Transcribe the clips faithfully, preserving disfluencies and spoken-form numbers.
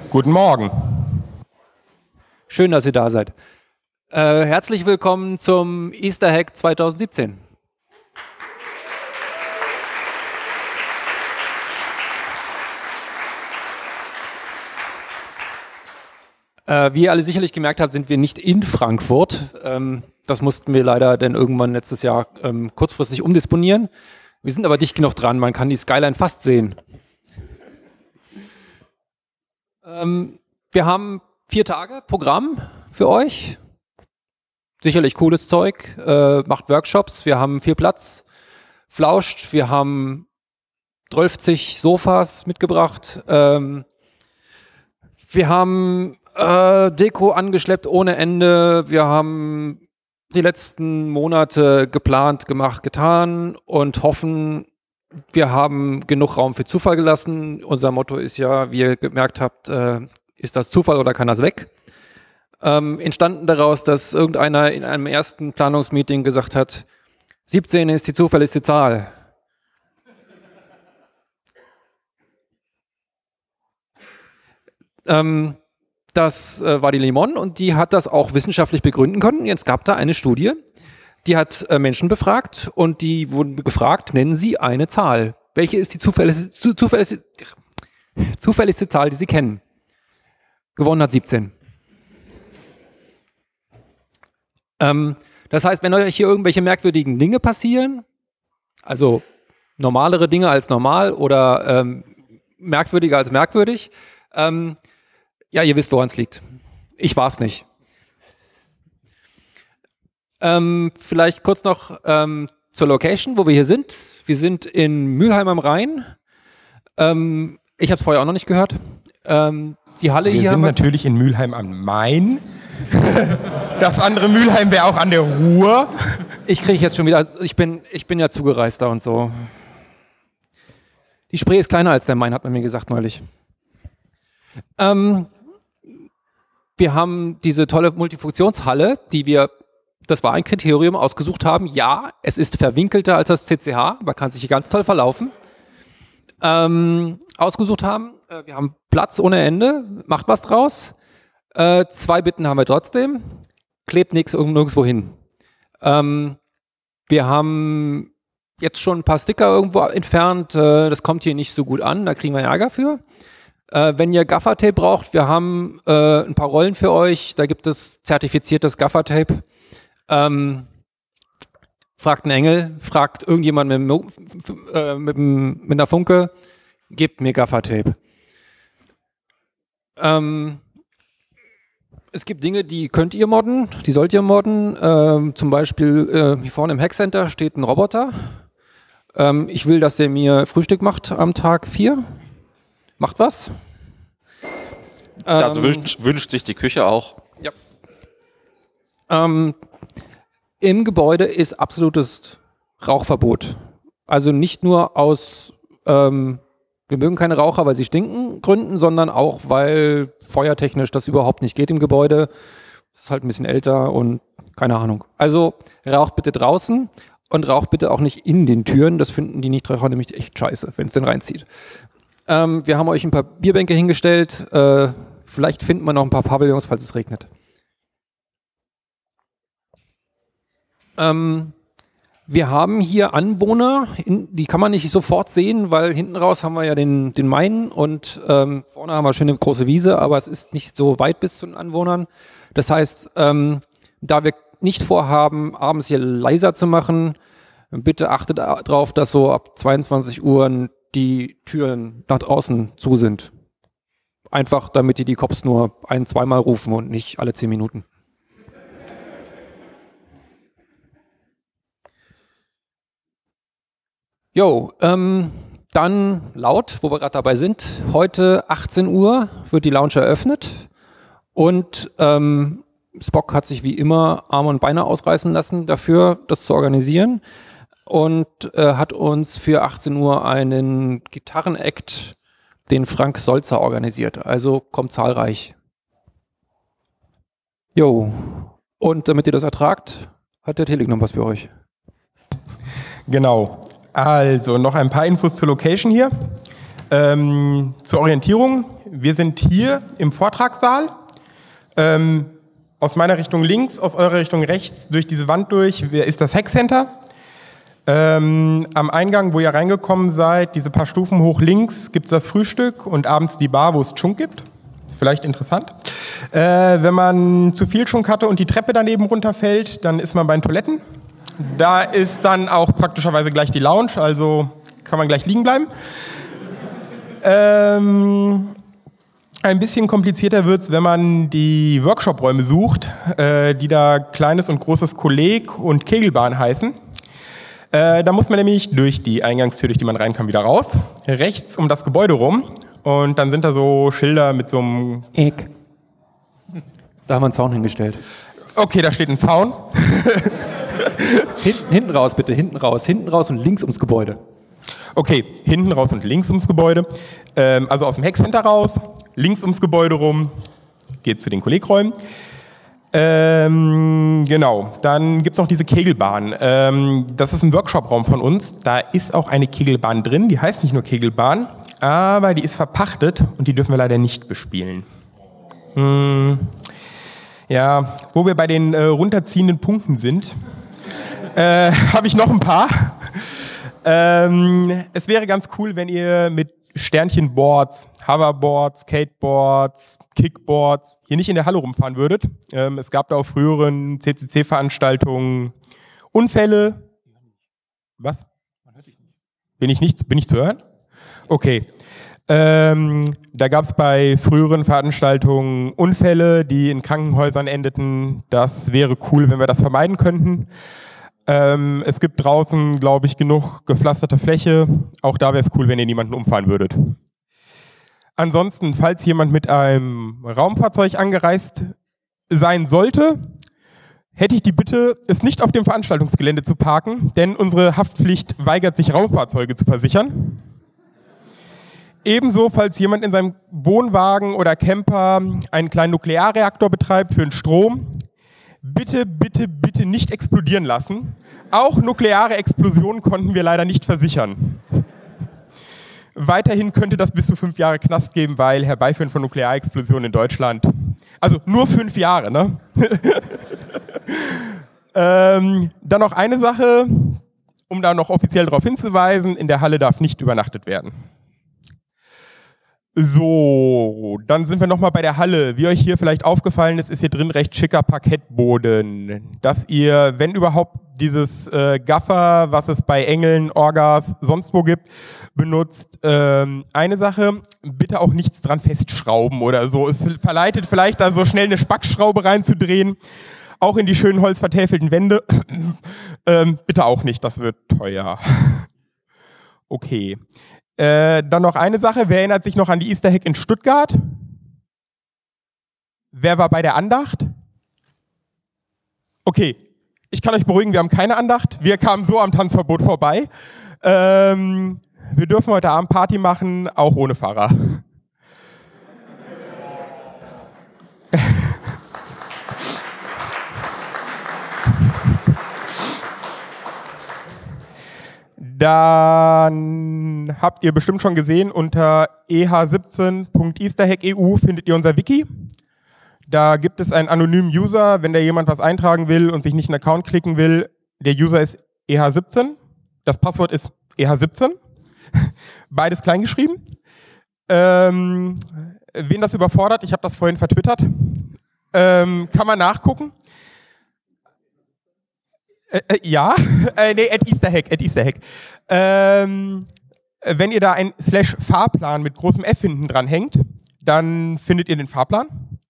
Guten Morgen. Schön, dass ihr da seid. Äh, herzlich willkommen zum Easter Hack zwanzig siebzehn. Äh, wie ihr alle sicherlich gemerkt habt, sind wir nicht in Frankfurt. Ähm, das mussten wir leider dann irgendwann letztes Jahr ähm, kurzfristig umdisponieren. Wir sind aber dicht genug dran, man kann die Skyline fast sehen. Ähm, wir haben vier Tage Programm für euch. Sicherlich cooles Zeug, äh, macht Workshops, wir haben viel Platz, flauscht, wir haben zwölfzig Sofas mitgebracht, ähm, wir haben äh, Deko angeschleppt ohne Ende, wir haben die letzten Monate geplant, gemacht, getan und hoffen, wir haben genug Raum für Zufall gelassen. Unser Motto ist ja, wie ihr gemerkt habt, äh, ist das Zufall oder kann das weg? Ähm, entstanden daraus, dass irgendeiner in einem ersten Planungsmeeting gesagt hat, siebzehn ist die zufälligste Zahl. ähm, das äh, war die Limon und die hat das auch wissenschaftlich begründen können. Jetzt gab da eine Studie, die hat äh, Menschen befragt und die wurden gefragt, nennen Sie eine Zahl. Welche ist die zufälligste, zu, zufälligste, zufälligste Zahl, die Sie kennen? Gewonnen hat siebzehn. Ähm, das heißt, wenn euch hier irgendwelche merkwürdigen Dinge passieren, also normalere Dinge als normal oder ähm, merkwürdiger als merkwürdig, ähm, ja, ihr wisst, woran es liegt. Ich war's nicht. Ähm, vielleicht kurz noch ähm, zur Location, wo wir hier sind. Wir sind in Mülheim am Rhein. Ähm, ich habe es vorher auch noch nicht gehört. Ähm, die Halle wir hier. Wir sind natürlich in Mülheim am Main. Das andere Mülheim wäre auch an der Ruhr. Ich kriege jetzt schon wieder, also ich bin, ich bin ja Zugereister und so. Die Spree ist kleiner als der Main, hat man mir gesagt neulich. Ähm, wir haben diese tolle Multifunktionshalle, die wir, das war ein Kriterium, ausgesucht haben. Ja, es ist verwinkelter als das C C H, man kann sich hier ganz toll verlaufen. Ähm, ausgesucht haben, äh, wir haben Platz ohne Ende, macht was draus. Äh, zwei Bitten haben wir trotzdem, klebt nichts nirgendwo hin. Ähm, wir haben jetzt schon ein paar Sticker irgendwo entfernt, äh, das kommt hier nicht so gut an, da kriegen wir Ärger für. Äh, wenn ihr Gaffertape braucht, wir haben äh, ein paar Rollen für euch, da gibt es zertifiziertes Gaffertape. Ähm, fragt einen Engel, fragt irgendjemand mit, äh, mit, mit einer Funke, gebt mir Gaffertape. Ähm, es gibt Dinge, die könnt ihr modden, die sollt ihr modden. Ähm, zum Beispiel äh, hier vorne im Hackcenter steht ein Roboter. Ähm, ich will, dass der mir Frühstück macht am Tag vier. Macht was. Das ähm, wünscht, wünscht sich die Küche auch. Ja. Ähm, Im Gebäude ist absolutes Rauchverbot. Also nicht nur aus, ähm, wir mögen keine Raucher, weil sie stinken, Gründen, sondern auch, weil feuertechnisch das überhaupt nicht geht im Gebäude. Das ist halt ein bisschen älter und keine Ahnung. Also raucht bitte draußen und raucht bitte auch nicht in den Türen. Das finden die Nichtraucher nämlich echt scheiße, wenn es denn reinzieht. Ähm, wir haben euch ein paar Bierbänke hingestellt. Äh, vielleicht finden wir noch ein paar Pavillons, falls es regnet. Ähm, wir haben hier Anwohner, in, die kann man nicht sofort sehen, weil hinten raus haben wir ja den, den Main und ähm, vorne haben wir schön eine große Wiese, aber es ist nicht so weit bis zu den Anwohnern. Das heißt, ähm, da wir nicht vorhaben, abends hier leiser zu machen, bitte achtet darauf, dass so ab zweiundzwanzig Uhr die Türen nach draußen zu sind. Einfach, damit die die Cops nur ein-, zweimal rufen und nicht alle zehn Minuten. Jo, ähm, dann laut, wo wir gerade dabei sind. Heute achtzehn Uhr wird die Lounge eröffnet und ähm, Spock hat sich wie immer Arme und Beine ausreißen lassen dafür, das zu organisieren. Und äh, hat uns für achtzehn Uhr einen Gitarrenakt, den Frank Solzer, organisiert. Also kommt zahlreich. Jo. Und damit ihr das ertragt, hat der Telegram was für euch. Genau. Also noch ein paar Infos zur Location hier. Ähm, zur Orientierung, wir sind hier im Vortragssaal. Ähm, aus meiner Richtung links, aus eurer Richtung rechts, durch diese Wand durch, ist das Hackcenter. Ähm, am Eingang, wo ihr reingekommen seid, diese paar Stufen hoch links, gibt es das Frühstück und abends die Bar, wo es Chunk gibt. Vielleicht interessant. Äh, wenn man zu viel Chunk hatte und die Treppe daneben runterfällt, dann ist man bei den Toiletten. Da ist dann auch praktischerweise gleich die Lounge, also kann man gleich liegen bleiben. Ähm, ein bisschen komplizierter wird es, wenn man die Workshop-Räume sucht, äh, die da Kleines und Großes Kolleg und Kegelbahn heißen. Äh, da muss man nämlich durch die Eingangstür, durch die man rein kann, wieder raus. Rechts um das Gebäude rum. Und dann sind da so Schilder mit so einem... Eck. Da haben wir einen Zaun hingestellt. Okay, da steht ein Zaun. Hinten, hinten raus, bitte. Hinten raus. Hinten raus und links ums Gebäude. Okay, hinten raus und links ums Gebäude. Ähm, also aus dem Hackcenter raus, links ums Gebäude rum, geht zu den Kollegräumen. Ähm, genau, dann gibt es noch diese Kegelbahn. Ähm, das ist ein Workshop-Raum von uns. Da ist auch eine Kegelbahn drin. Die heißt nicht nur Kegelbahn, aber die ist verpachtet und die dürfen wir leider nicht bespielen. Hm, ja, wo wir bei den äh, runterziehenden Punkten sind, äh, habe ich noch ein paar. Ähm, es wäre ganz cool, wenn ihr mit Sternchenboards, Hoverboards, Skateboards, Kickboards hier nicht in der Halle rumfahren würdet. Ähm, es gab da auf früheren C C C-Veranstaltungen Unfälle. Was? Bin ich nicht, bin ich zu hören? Okay. Ähm, da gab es bei früheren Veranstaltungen Unfälle, die in Krankenhäusern endeten. Das wäre cool, wenn wir das vermeiden könnten. Ähm, es gibt draußen, glaube ich, genug gepflasterte Fläche. Auch da wäre es cool, wenn ihr niemanden umfahren würdet. Ansonsten, falls jemand mit einem Raumfahrzeug angereist sein sollte, hätte ich die Bitte, es nicht auf dem Veranstaltungsgelände zu parken, denn unsere Haftpflicht weigert sich, Raumfahrzeuge zu versichern. Ebenso, falls jemand in seinem Wohnwagen oder Camper einen kleinen Nuklearreaktor betreibt für den Strom, bitte, bitte, bitte nicht explodieren lassen. Auch nukleare Explosionen konnten wir leider nicht versichern. Weiterhin könnte das bis zu fünf Jahre Knast geben, weil Herbeiführen von Nuklearexplosionen in Deutschland, also nur fünf Jahre, ne? ähm, dann noch eine Sache, um da noch offiziell darauf hinzuweisen, in der Halle darf nicht übernachtet werden. So, dann sind wir nochmal bei der Halle. Wie euch hier vielleicht aufgefallen ist, ist hier drin recht schicker Parkettboden. Dass ihr, wenn überhaupt, dieses äh, Gaffer, was es bei Engeln, Orgas, sonst wo gibt, benutzt. Ähm, eine Sache, bitte auch nichts dran festschrauben oder so. Es verleitet vielleicht, da so schnell eine Spackschraube reinzudrehen. Auch in die schönen holzvertäfelten Wände. ähm, bitte auch nicht, das wird teuer. Okay. Äh, dann noch eine Sache, wer erinnert sich noch an die Easter Hack in Stuttgart? Wer war bei der Andacht? Okay, ich kann euch beruhigen, wir haben keine Andacht. Wir kamen so am Tanzverbot vorbei. Ähm, wir dürfen heute Abend Party machen, auch ohne Pfarrer. Dann habt ihr bestimmt schon gesehen, unter e h siebzehn punkt easterhack punkt e u findet ihr unser Wiki. Da gibt es einen anonymen User, wenn da jemand was eintragen will und sich nicht einen Account klicken will. Der User ist e h siebzehn. Das Passwort ist e h siebzehn. Beides kleingeschrieben. Ähm, wen das überfordert, ich habe das vorhin vertwittert, ähm, kann man nachgucken. Äh, äh, ja, äh, nee, at Easterhack, at Easterhack. Ähm, wenn ihr da ein Slash Fahrplan mit großem F hinten dran hängt, dann findet ihr den Fahrplan.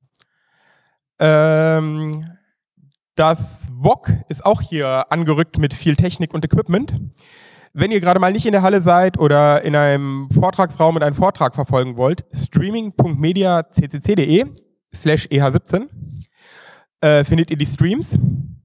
Ähm, das V O G ist auch hier angerückt mit viel Technik und Equipment. Wenn ihr gerade mal nicht in der Halle seid oder in einem Vortragsraum und einen Vortrag verfolgen wollt, streaming punkt media punkt c c c punkt d e slash e h siebzehn äh, findet ihr die Streams.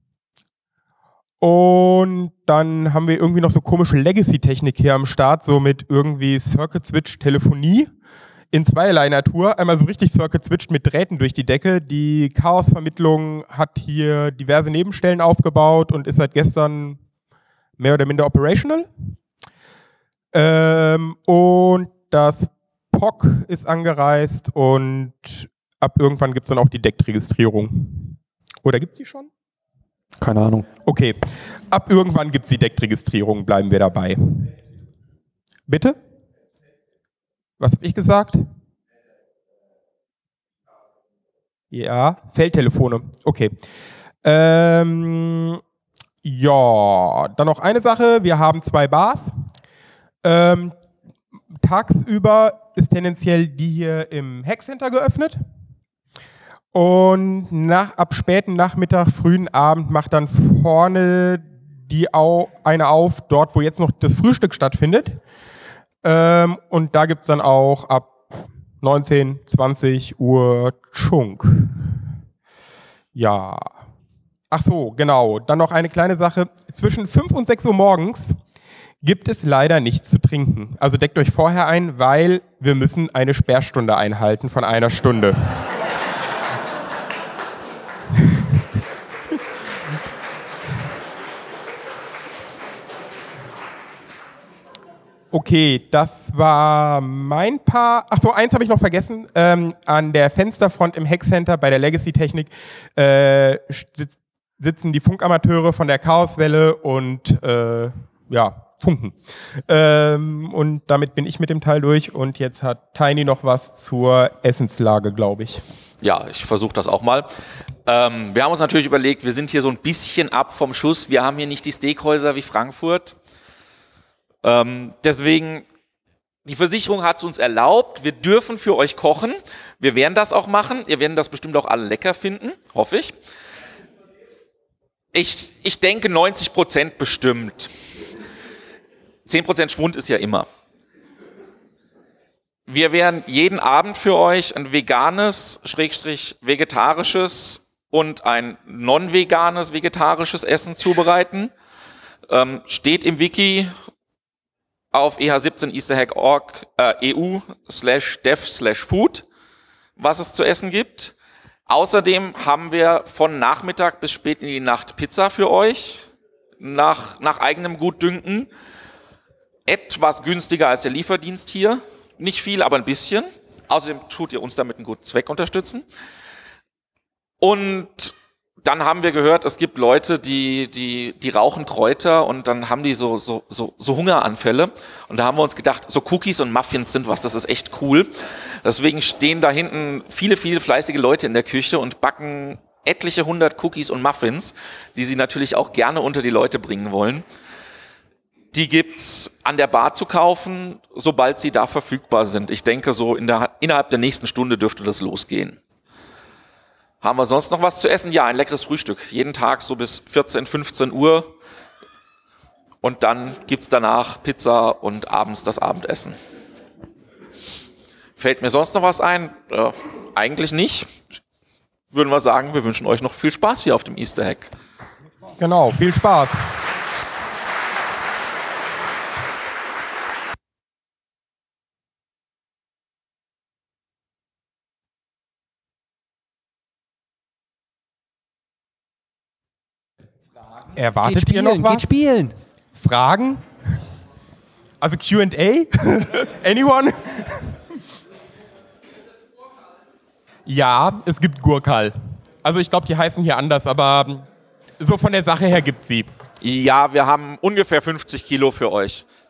Und dann haben wir irgendwie noch so komische Legacy-Technik hier am Start, so mit irgendwie Circuit-Switch-Telefonie in zweierlei Natur. Einmal so richtig Circuit-Switched mit Drähten durch die Decke. Die Chaos-Vermittlung hat hier diverse Nebenstellen aufgebaut und ist seit gestern mehr oder minder operational. Ähm, und das P O C ist angereist und ab irgendwann gibt es dann auch die Deckregistrierung. Oder gibt es die schon? Keine Ahnung. Okay, ab irgendwann gibt es die Deckregistrierung, bleiben wir dabei. Bitte? Was habe ich gesagt? Ja, Feldtelefone. Okay. Ähm, ja, dann noch eine Sache. Wir haben zwei Bars. Ähm, tagsüber ist tendenziell die hier im Hackcenter geöffnet. Und nach, ab späten Nachmittag, frühen Abend macht dann vorne die au, eine auf, dort wo jetzt noch das Frühstück stattfindet. Ähm, und da gibt es dann auch ab neunzehn, zwanzig Uhr Chunk. Ja. Ach so, genau. Dann noch eine kleine Sache. Zwischen fünf und sechs Uhr morgens gibt es leider nichts zu trinken. Also deckt euch vorher ein, weil wir müssen eine Sperrstunde einhalten von einer Stunde. Okay, das war mein Paar. Ach so, eins habe ich noch vergessen. Ähm, an der Fensterfront im Hackcenter bei der Legacy-Technik äh, sitzen die Funkamateure von der Chaoswelle und äh, ja, funken. Ähm, und damit bin ich mit dem Teil durch und jetzt hat Tiny noch was zur Essenslage, glaube ich. Ja, ich versuche das auch mal. Ähm, wir haben uns natürlich überlegt, wir sind hier so ein bisschen ab vom Schuss. Wir haben hier nicht die Steakhäuser wie Frankfurt. Ähm, deswegen, die Versicherung hat es uns erlaubt, wir dürfen für euch kochen, wir werden das auch machen, ihr werdet das bestimmt auch alle lecker finden, hoffe ich. Ich, ich denke neunzig Prozent bestimmt. zehn Prozent Schwund ist ja immer. Wir werden jeden Abend für euch ein veganes, schrägstrich vegetarisches und ein non-veganes, vegetarisches Essen zubereiten. Ähm, steht im Wiki auf e h siebzehn easterhack punkt org äh, E U slash dev slash food, was es zu essen gibt. Außerdem haben wir von Nachmittag bis spät in die Nacht Pizza für euch, nach, nach eigenem Gutdünken. Etwas günstiger als der Lieferdienst hier. Nicht viel, aber ein bisschen. Außerdem tut ihr uns damit einen guten Zweck unterstützen. Und dann haben wir gehört, es gibt Leute, die, die, die rauchen Kräuter und dann haben die so, so, so, so Hungeranfälle. Und da haben wir uns gedacht, so Cookies und Muffins sind was, das ist echt cool. Deswegen stehen da hinten viele, viele fleißige Leute in der Küche und backen etliche hundert Cookies und Muffins, die sie natürlich auch gerne unter die Leute bringen wollen. Die gibt's an der Bar zu kaufen, sobald sie da verfügbar sind. Ich denke, so in der, innerhalb der nächsten Stunde dürfte das losgehen. Haben wir sonst noch was zu essen? Ja, ein leckeres Frühstück. Jeden Tag so bis vierzehn, fünfzehn Uhr. Und dann gibt's danach Pizza und abends das Abendessen. Fällt mir sonst noch was ein? Äh, eigentlich nicht. Würden wir sagen, wir wünschen euch noch viel Spaß hier auf dem Easter Hack. Genau, viel Spaß. Erwartet ihr noch was? Geht spielen. Fragen? Also Q and A? Anyone? Ja, es gibt Gurkal. Also ich glaube, die heißen hier anders, aber so von der Sache her gibt's sie. Ja, wir haben ungefähr fünfzig Kilo für euch.